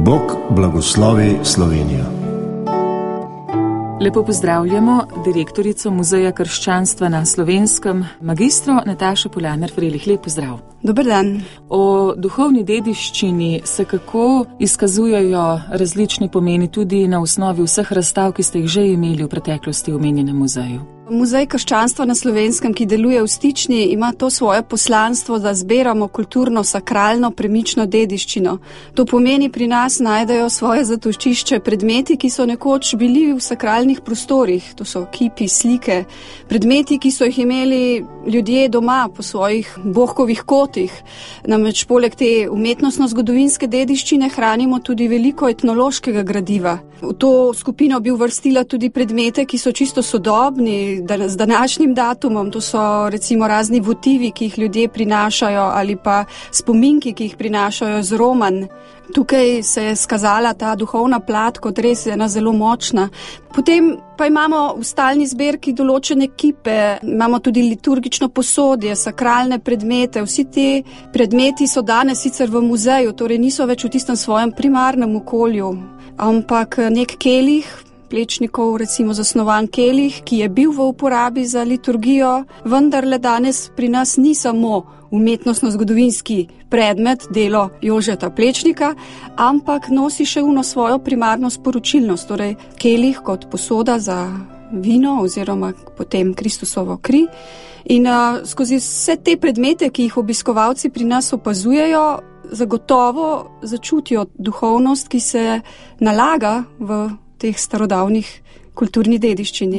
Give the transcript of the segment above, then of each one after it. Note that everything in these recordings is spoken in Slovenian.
Bog blagoslovi Slovenijo. Lepo pozdravljamo direktorico Muzeja krščanstva na Slovenskem, magistro Natašo Poljaner-Frelih. Lep pozdrav. Dober dan. O duhovni dediščini se kako izkazujejo različni pomeni tudi na osnovi vseh razstav, ki ste jih že imeli v preteklosti v omenjenem muzeju? Muzej krščanstva na Slovenskem, ki deluje v Stični, ima to svoje poslanstvo, da zbiramo kulturno, sakralno, premično dediščino. To pomeni, pri nas najdejo svoje zatočišče predmeti, ki so nekoč bili v sakralnih prostorih. To so kipi, slike, predmeti, ki so jih imeli ljudje doma po svojih bohkovih kotih. Namreč poleg te umetnostno-zgodovinske dediščine hranimo tudi veliko etnološkega gradiva. V to skupino bi uvrstila tudi predmete, ki so čisto sodobni, z današnjim datumom. To so recimo razni votivi, ki jih ljudje prinašajo, ali pa spominki, ki jih prinašajo z Romanj. Tukaj se je skazala ta duhovna plat kot res ena zelo močna. Potem pa imamo v stalni zbirki določene kipe, imamo tudi liturgično posodje, sakralne predmete. Vsi ti predmeti so danes sicer v muzeju, torej niso več v tistem svojem primarnem okolju, ampak nek kelih, Plečnikov recimo zasnovan kelih, ki je bil v uporabi za liturgijo, vendarle danes pri nas ni samo umetnostno-zgodovinski predmet, delo Jožeta Plečnika, ampak nosi še svojo primarno sporočilnost, torej kelih kot posoda za vino oziroma potem Kristusovo kri. In skozi vse te predmete, ki jih obiskovalci pri nas opazujejo, zagotovo začutijo duhovnost, ki se nalaga v teh starodavnih kulturni dediščini.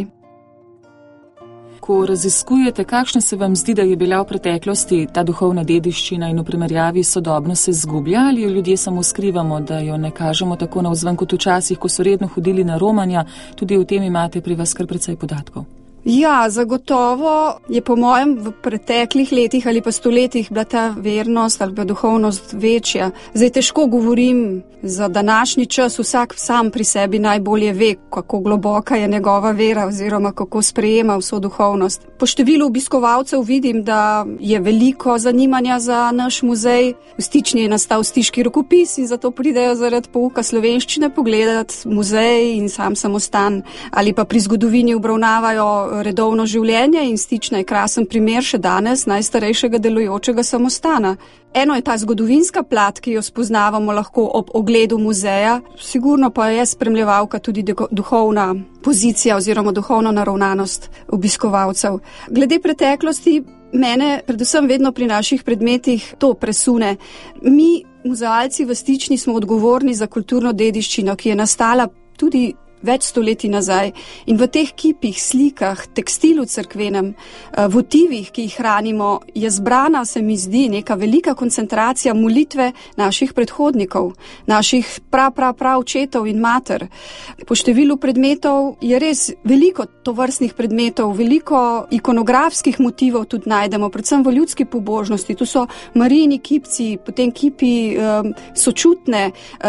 Ko raziskujete, kakšna se vam zdi, da je bila v preteklosti ta duhovna dediščina in v primerjavi sodobno se zgublja, ali jo ljudje samo skrivamo, da jo ne kažemo tako navzven kot včasih, ko so redno hodili na romanja, tudi o tem imate pri vas kar precej podatkov? Ja, zagotovo je po mojem v preteklih letih ali pa stoletjih bila ta vernost ali pa duhovnost večja. Zdaj težko govorim za današnji čas, vsak sam pri sebi najbolje ve, kako globoka je njegova vera oziroma kako sprejema vso duhovnost. Po številu obiskovalcev vidim, da je veliko zanimanja za naš muzej. V Stični je nastal stiški rokopis in zato pridejo zaradi pouka slovenščine pogledati muzej in sam samostan, ali pa pri zgodovini obravnavajo redovno življenje in Stična je krasen primer še danes najstarejšega delujočega samostana. Eno je ta zgodovinska plat, ki jo spoznavamo lahko ob ogledu muzeja, sigurno pa je spremljevalka tudi duhovna pozicija oziroma duhovna naravnanost obiskovalcev. Glede preteklosti, mene predvsem vedno pri naših predmetih to presune. Mi, muzealci v Stični, smo odgovorni za kulturno dediščino, ki je nastala tudi več stoletij nazaj. In v teh kipih, slikah, tekstilu cerkvenem, votivih, ki jih hranimo, je zbrana, se mi zdi, neka velika koncentracija molitve naših predhodnikov, naših očetov in mater. Po številu predmetov je res veliko tovrstnih predmetov, veliko ikonografskih motivov tudi najdemo, predvsem v ljudski pobožnosti. Tu so Marijini kipci, potem kipi sočutne,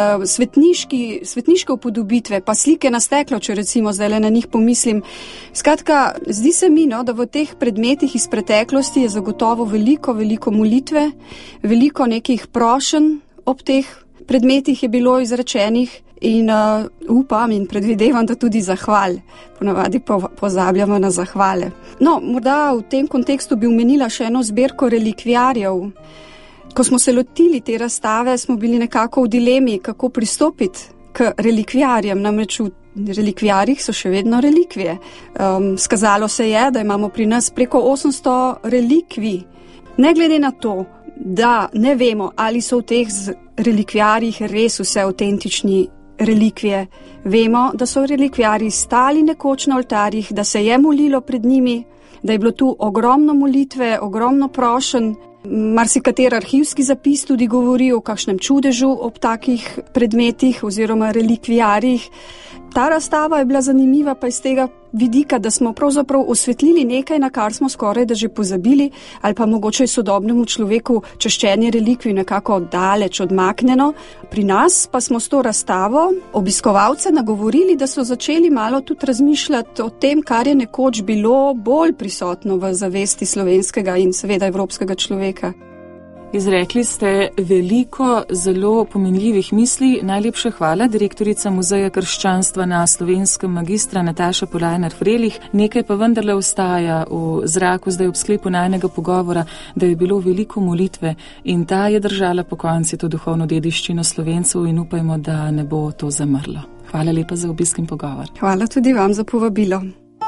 svetniške upodobitve, pa slike na steklo, če recimo zdaj na njih pomislim. Skratka, zdi se mi, da v teh predmetih iz preteklosti je zagotovo veliko molitve, veliko nekih prošenj ob teh predmetih je bilo izrečenih in upam in predvidevam, da tudi zahval. Ponavadi pozabljamo na zahvale. No, morda v tem kontekstu bi omenila še eno zbirko relikviarjev. Ko smo se lotili te razstave, smo bili nekako v dilemi, kako pristopiti k relikviarjem, namreč v relikviarjih so še vedno relikvije. Skazalo se je, da imamo pri nas preko 800 relikvij. Ne glede na to, da ne vemo, ali so v teh relikviarjih res vse avtentični relikvije. Vemo, da so relikviarji stali nekoč na oltarjih, da se je molilo pred njimi, da je bilo tu ogromno molitve, ogromno prošenj. Marsikater arhivski zapis tudi govori o kakšnem čudežu ob takih predmetih oziroma relikviarjih. Ta razstava je bila zanimiva pa iz tega vidika, da smo pravzaprav osvetlili nekaj, na kar smo skoraj da že pozabili, ali pa mogoče sodobnemu človeku čaščenje relikvij nekako daleč odmaknjeno. Pri nas pa smo s to razstavo obiskovalce nagovorili, da so začeli malo tudi razmišljati o tem, kar je nekoč bilo bolj prisotno v zavesti slovenskega in seveda evropskega človeka. Izrekli ste veliko zelo pomenljivih misli. Najlepša hvala, direktorica Muzeja krščanstva na Slovenskem, magistra Nataša Polajnar-Frelih. Nekaj pa vendarle ostaja v zraku zdaj ob sklepu najnega pogovora, da je bilo veliko molitve in ta je držala po konci to duhovno dediščino Slovencev in upajmo, da ne bo to zamrlo. Hvala lepa za obisk in pogovor. Hvala tudi vam za povabilo.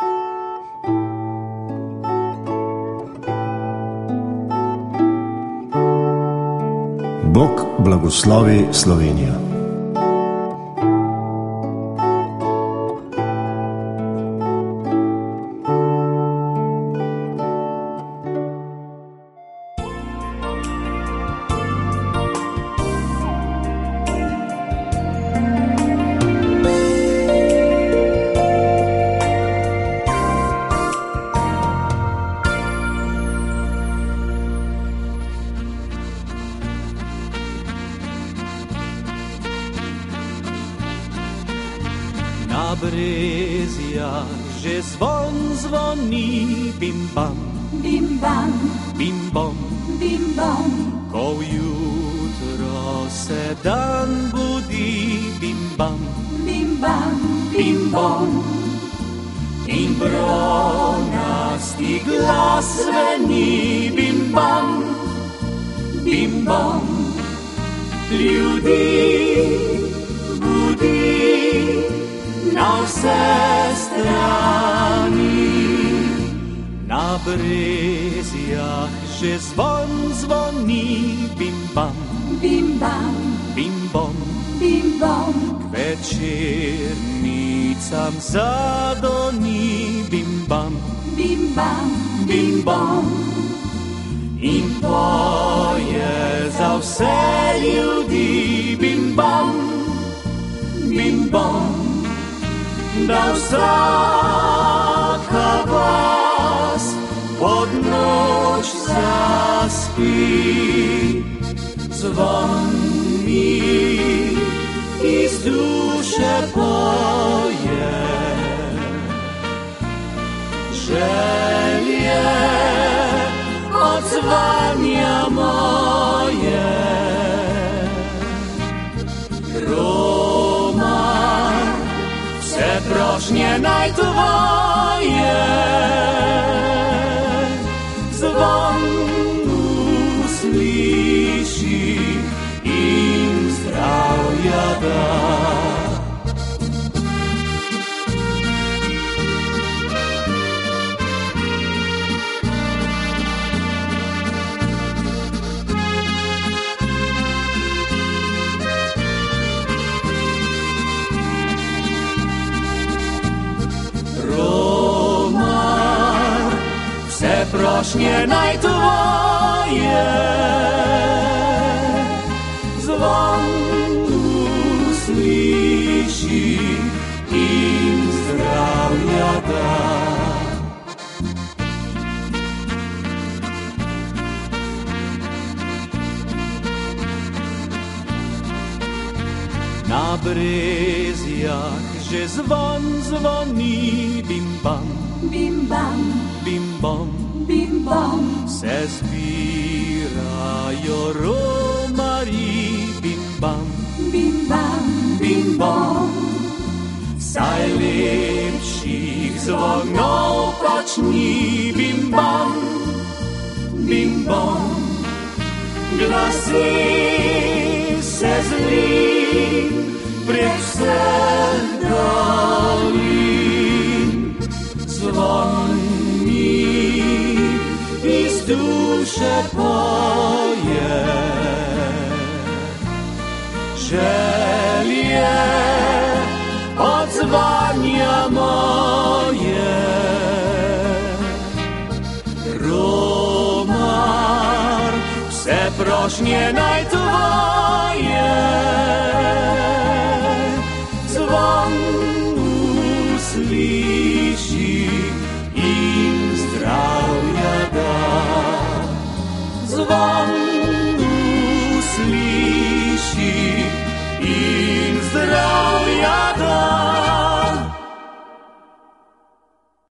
Bog blagoslovi Slovenijo. Na brezjah že zvon zvoni, bim bam, bim bam, bim bom, bim bom, ko jutro se dan budi, bim bam, bim bam, bim bom, in bronasti glas zveni, bim bam, bim bom, ljudi budi na vse strani. Na brezjah že zvon zvoni, bim bam, bim bam, bim bom, bim bom, k večernicam zadoni, bim bam, bim bam, bim bom, in poje za vse ljudi, bim bam, bim bom, da vsaka vas pod noč zaspi. Zvon mi iz duše poje, želje odzvanja moje. Romar, vse prošnje naj tvoje, zvon usliši in zdravja da. Romar, vse prošnje naj tvoje, zvon usliši in zdravja da. Na brezjah že zvon zvoni, bim bam, bim bam, bim bom, bim bom, se zbirajo romari, bim bam, bim bam, bim bom, saj lepših zvonov pač ni, bim bam, bim bom, glasi se zli prek vseh dolin. Zvon mi iz duše poje, želje odzvanja moje. Romar, vse prošnje naj tvoje,